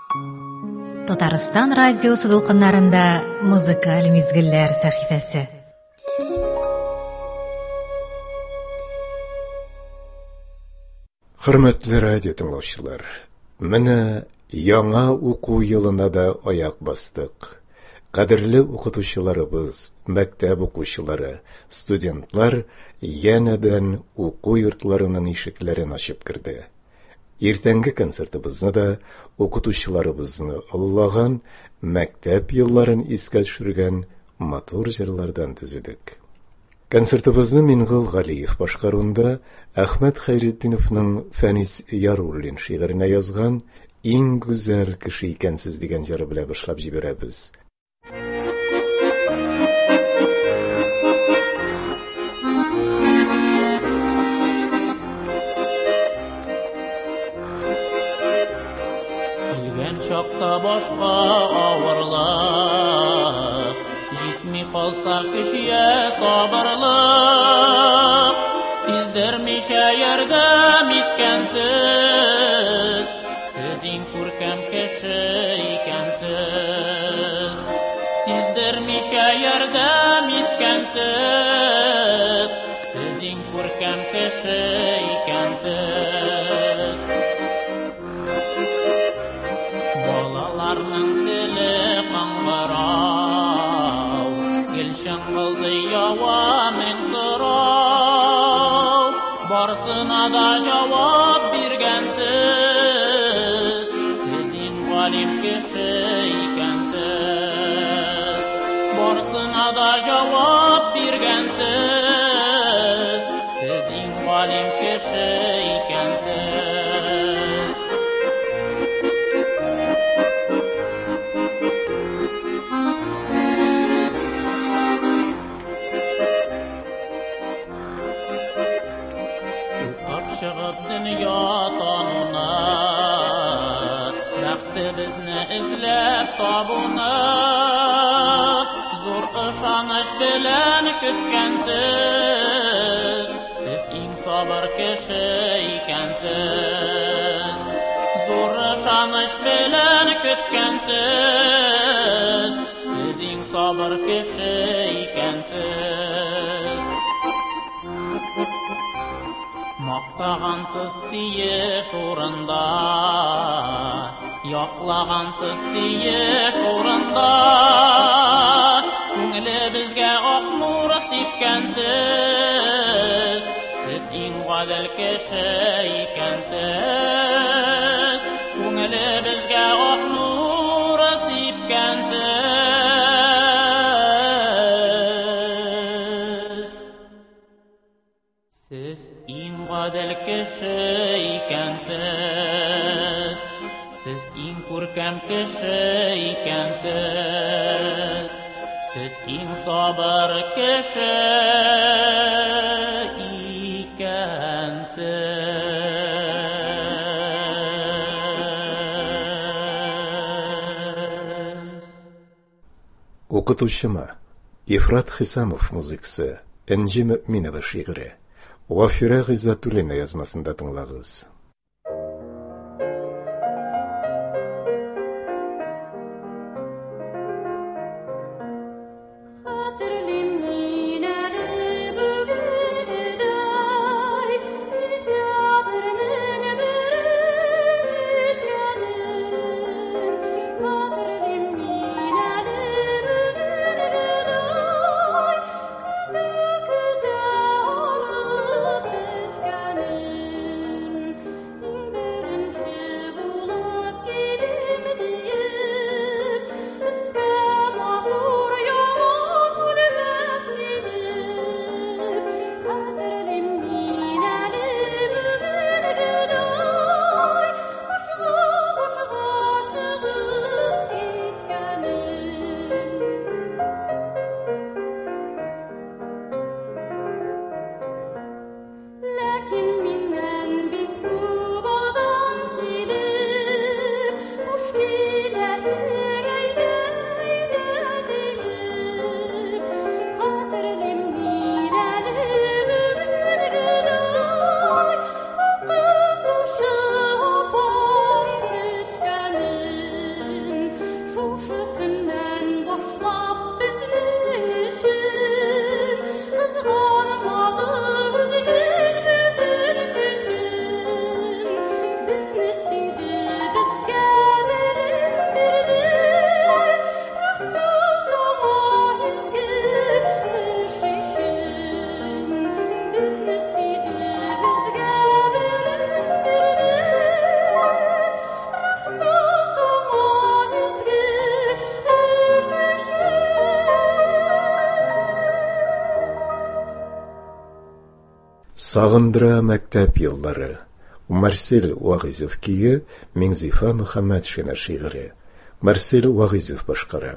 Татарстан радиосы дулкыннарында музыкаль мизгелләр сәхифәсе. Хөрмәтле радио тыңлаучылар, менә яңа уку елына да аяк бастык. Кадерле укытучыларыбыз, мәктәп укучылары, студентлар янәдән уку йортларының ишекләрен ачып керде. Иртәнге концертыбызны да укытучыларыбызны олылаган, мәктәп елларын искә төшергән матур җырлардан төзедек. Концертыбызны Мингол Галиев башкаруында Әхмәт Хәйретдиновның Фәнис Яруллин шигыренә язган «Иң гүзәл кеше икәнсез» дигән җыры белән башлап җибәрәбез. Чакта башка авырлык, җитми калса кешегә сабырлык, сиздермичә ярдәм иткәнсез, сез иң күркәм кеше икәнсез, сиздермичә ярдәм иткәнсез, сез иң күркәм кеше икәнсез. Балаларның теле каңгырау, Гөлшан кылды ява мен сорау, барсына да җавап биргәнсез, сез иң галим кеше икәнсез, барсына да җавап биргәнсез, сез иң галим кеше икәнсез. Чыгып дөнья тануны, бәхтебезне эзләп табуны, зур ышаныч белән көткәнсез, сез иң сабыр кеше икәнсез, зур ышаныч белән көткәнсез, сез иң сабыр кеше икәнсез. Мактагансыз тиеш урында, яклагансыз тиеш урында, күңелебезгә ак нур сипкәнсез, сез иң гадел кеше икәнсез, күңелебезгә ак нур сипкәнсез, сез иң гадел кеше икәнсез, сез иң күркәм кеше икәнсез, сез иң сабыр кеше икәнсез. Укытучыма Ифрат Хисамов музыкасы, Энҗи Мөэминова шигыре, Гафира Гыйззәтуллина язмасында тыңлагыз. Сағындыра мәктәп еллары. Марсель Уағизов киге, Меңзифа Мұхаммад шена шиғыры. Марсель Уағизов башқара.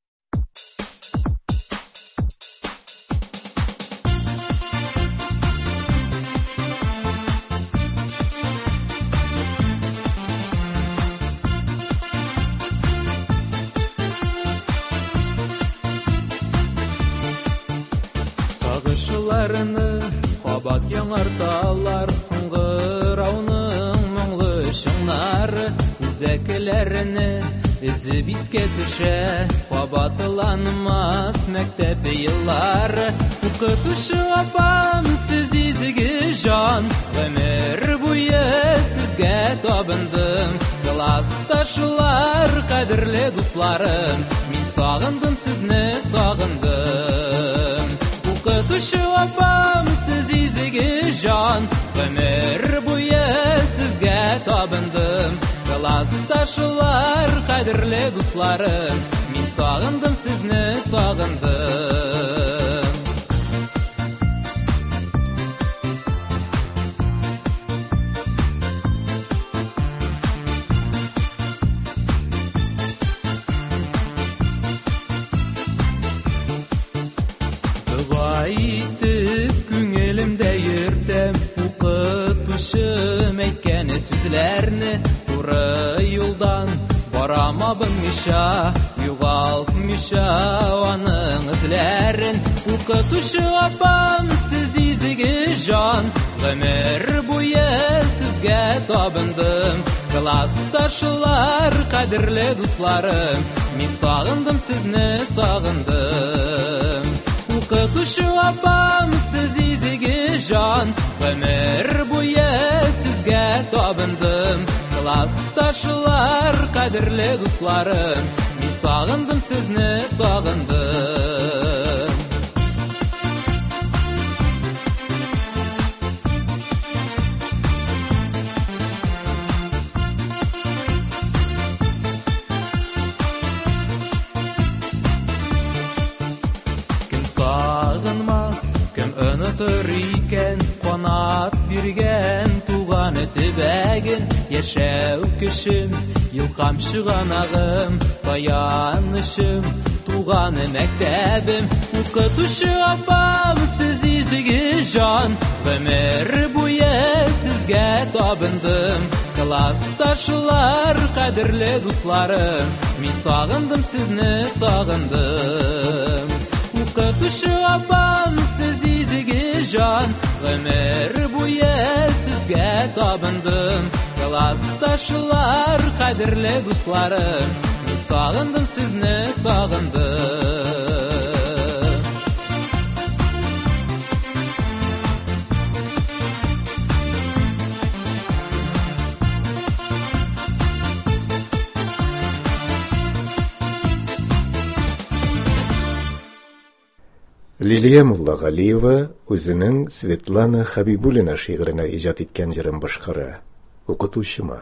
Сағышыларыны қабат яңарталар, қыңғырауның мұңлы шыңнары, үзәкілеріні үзіп иске түшә, қабатыланмас мәктәп йыллары. Укытушы апам, сіз изігі жан, ғөмір буе сізге табындым. Класташылар, қадірлі дусларым, мен сағындым, сізні сағындым. Укытушы апам, сіз изігі жан, ғөмір буе сізге табындым. Класташылар, қадірлі дусларым, мен сағындым, сізні сағындым. Айтып күңелімдә ертем, укытушым әйткәне сүзләрне, туры юлдан барамабынмыйша, югалтмыйша аның эзләрен. Укытушы апам, сіз изігі жан, ғөмір буе сізге табындым. Класташылар, қадірлі дусларым, мен сағындым, сізні сағындым. Укытушы апам, сіз изігі жан, ғөмір буе сізге табындым. Класташылар, қадірлі дусларым, мен сағындым, сізні сағындым. Кім ұнытыр екен, қанат берген туғаны төбәгін. Яшәу кішім, елқам шығанағым, таянышым, туғаны мәктәбім. Укытушы апам, сіз изігі жан, ғөмір буе сізге табындым. Класташылар, қадірлі дусларым, мен сағындым, сізні сағындым. Укытушы апам, сіз изігі жан, ғөмір буе сізге табындым. Класташылар, қадірлі дусларым, мен сағындым, сізні сағындым. Лилия Муллагалиева өзінің Светлана Хабибулина шиғырына ижад еткен жырын башқара. Укытушыма.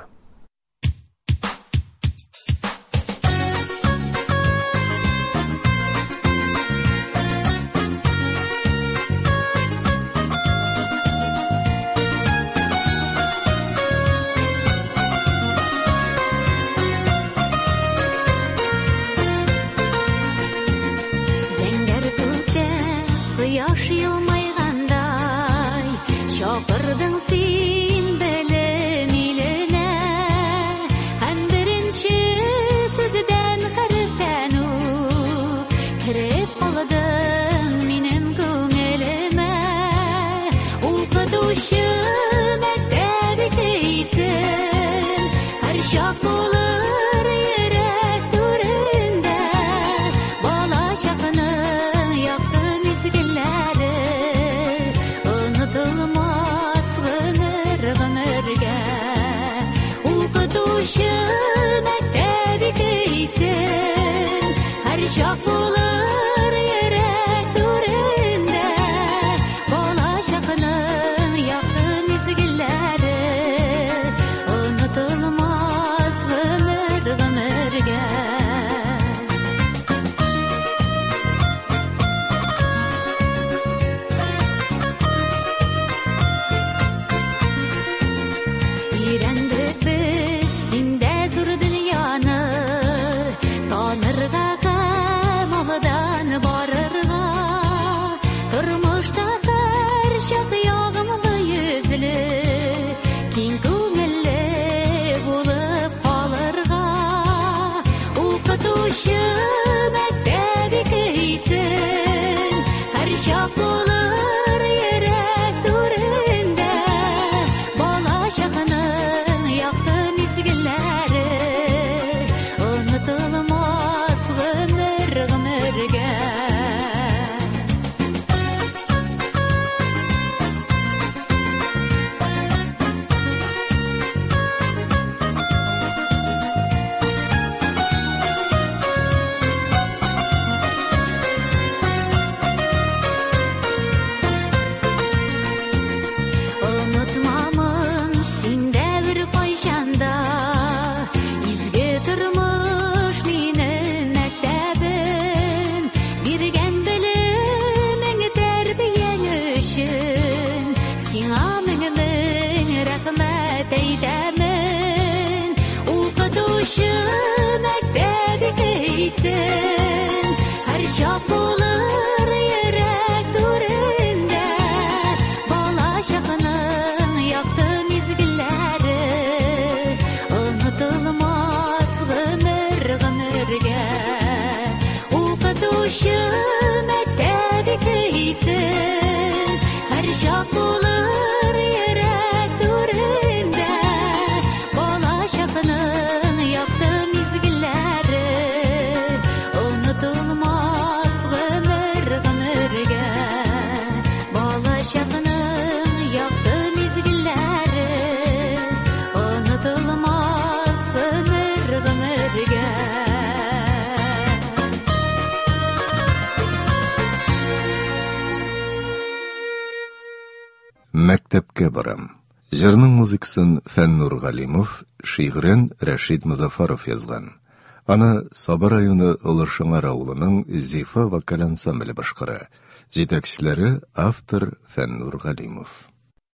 мәктәпкә барам. Җырның музыкасын Фәннур Галимов, шигырен Рәшид Музафаров язган. Аны Саба районы Олышыңар авылының Зифа вокаль ансамбле башкара. Җитәкчеләре автор Фәннур Галимов.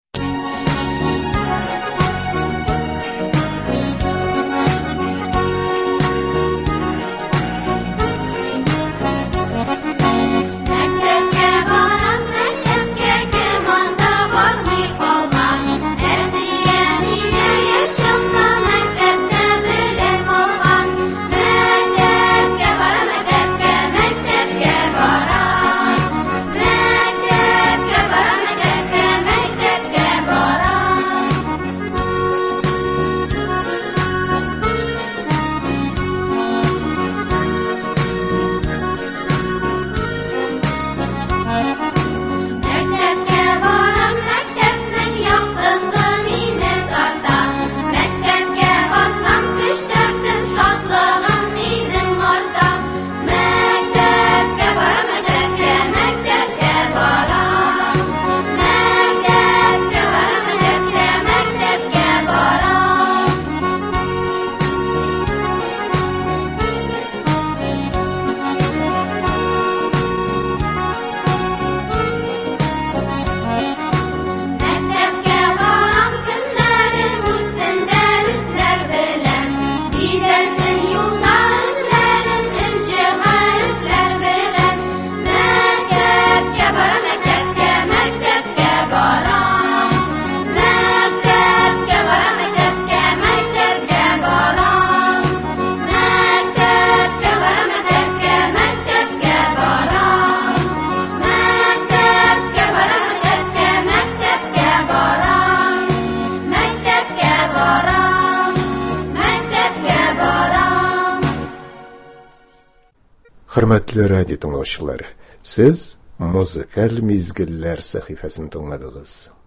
Hörmətli radio dinləyicilər, siz Muzikal Mizgillər səhifəsini dinlədiniz.